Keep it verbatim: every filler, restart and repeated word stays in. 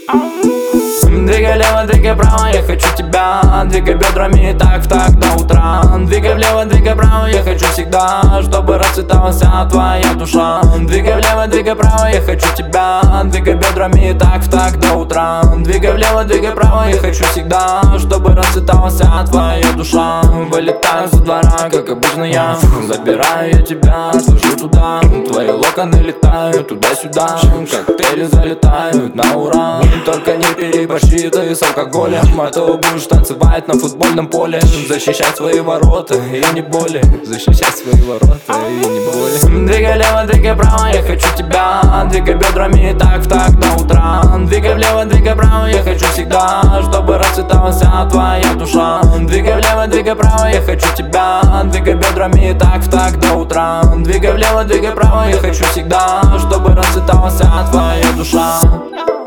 Двигай лево, двигай право, я хочу тебя. Двигай бедрами так в так до утра. Двигай влево, двигай право, я хочу всегда, чтобы расцветала вся твоя душа. Двигай влево, двигай право, я хочу тебя. Двигай бедрами так в так до утра. Двигай влево, двигай право, я хочу всегда, чтобы расцветала вся твоя душа. Вылетаю со двора, как обычно я. Забираю я тебя, отвожу туда. Твои локоны летают туда-сюда, коктейли залетают на ура. Только не переборщи ты с алкоголем, а то будешь танцевать на футбольном поле. Защищать свои ворота и не боли. Защищать свои ворота и не боли. Двигай лево, двигай право, я хочу тебя. Двигай бедрами так в так до утра. Двигай влево, двигай право, я хочу всегда, чтобы расцветала вся твоя душа. Двигай влево, двигай право, я хочу тебя. Двигай бедрами так в так до утра. Двигай влево, двигай право, я хочу всегда, чтобы расцветала вся твоя душа.